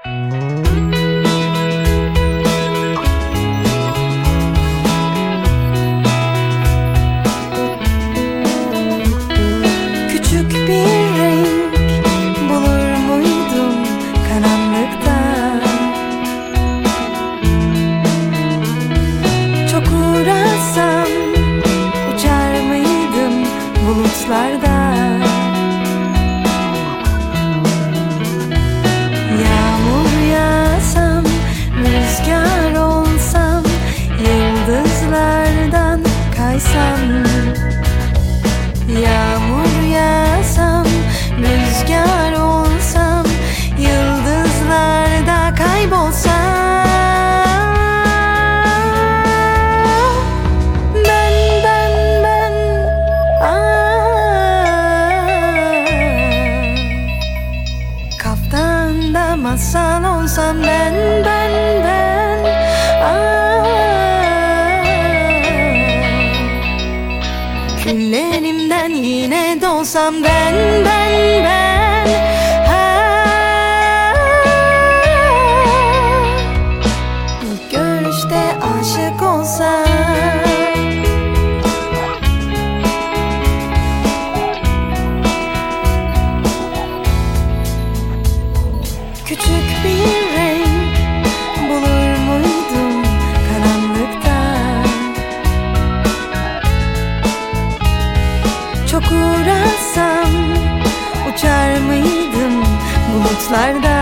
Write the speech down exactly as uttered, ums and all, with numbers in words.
Küçük bir renk bulur muydum karanlıkta? Çok uğraşsam uçar mıydım bulutlarda? Yağmur yağsam, rüzgar olsam, yıldızlardan kaysam. Yağmur yağsam, rüzgar olsam, yıldızlarda kaybolsam. Ben, ben, ben, aa, kaftanda masal olsam. Ben, ben, ben, aa, küllerimden yine doğsam. Ben, ben, ben, aa, ilk görüşte aşık olsam. Küçük bir renk bulur muydum karanlıkta? Çok uğraşsam uçar mıydım bulutlarda?